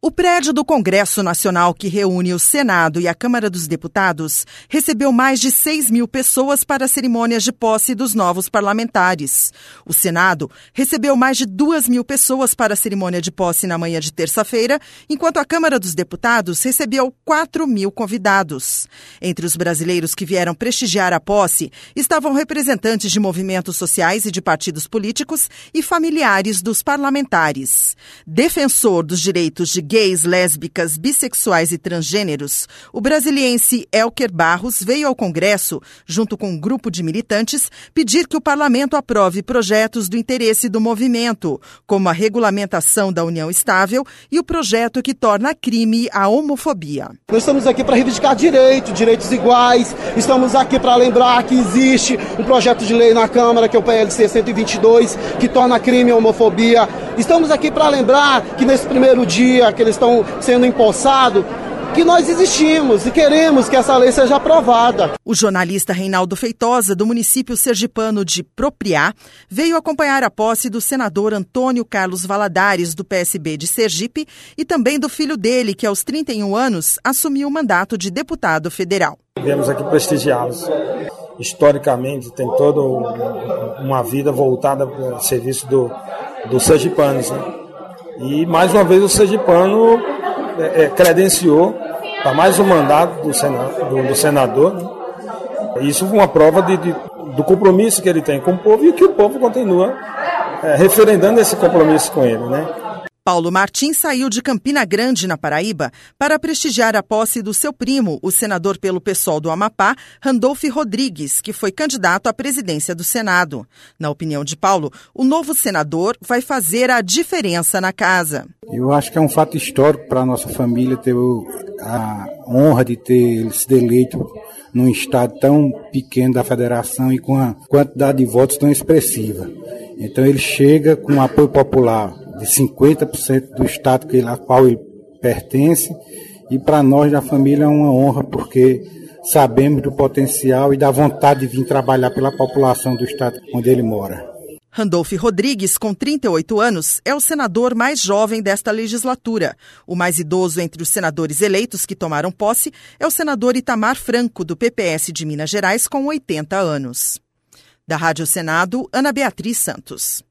O prédio do Congresso Nacional, que reúne o Senado e a Câmara dos Deputados, recebeu mais de 6 mil pessoas para cerimônias de posse dos novos parlamentares. O Senado recebeu mais de 2 mil pessoas para a cerimônia de posse na manhã de terça-feira, enquanto a Câmara dos Deputados recebeu 4 mil convidados. Entre os brasileiros que vieram prestigiar a posse estavam representantes de movimentos sociais e de partidos políticos e familiares dos parlamentares. Defensor dos direitos de gays, lésbicas, bissexuais e transgêneros, o brasiliense Elker Barros veio ao Congresso, junto com um grupo de militantes, pedir que o parlamento aprove projetos do interesse do movimento, como a regulamentação da união estável e o projeto que torna crime a homofobia. Nós estamos aqui para reivindicar direitos iguais, estamos aqui para lembrar que existe um projeto de lei na Câmara, que é o PLC 122, que torna crime a homofobia. Estamos aqui para lembrar que nesse primeiro dia que eles estão sendo empossados, que nós existimos e queremos que essa lei seja aprovada. O jornalista Reinaldo Feitosa, do município sergipano de Propriá, veio acompanhar a posse do senador Antônio Carlos Valadares, do PSB de Sergipe, e também do filho dele, que aos 31 anos assumiu o mandato de deputado federal. Viemos aqui prestigiá-los. Historicamente, tem toda uma vida voltada para o serviço dos sergipanos, né? E, mais uma vez, o sergipano credenciou para mais um mandato do senador, né? Isso é uma prova do compromisso que ele tem com o povo e que o povo continua referendando esse compromisso com ele, né? Paulo Martins saiu de Campina Grande, na Paraíba, para prestigiar a posse do seu primo, o senador pelo PSOL do Amapá, Randolfo Rodrigues, que foi candidato à presidência do Senado. Na opinião de Paulo, o novo senador vai fazer a diferença na casa. Eu acho que é um fato histórico para a nossa família ter a honra de ter ele sido eleito num estado tão pequeno da federação e com a quantidade de votos tão expressiva. Então ele chega com apoio popular de 50% do estado ao qual ele pertence, e para nós da família é uma honra porque sabemos do potencial e da vontade de vir trabalhar pela população do estado onde ele mora. Randolfo Rodrigues, com 38 anos, é o senador mais jovem desta legislatura. O mais idoso entre os senadores eleitos que tomaram posse é o senador Itamar Franco, do PPS de Minas Gerais, com 80 anos. Da Rádio Senado, Ana Beatriz Santos.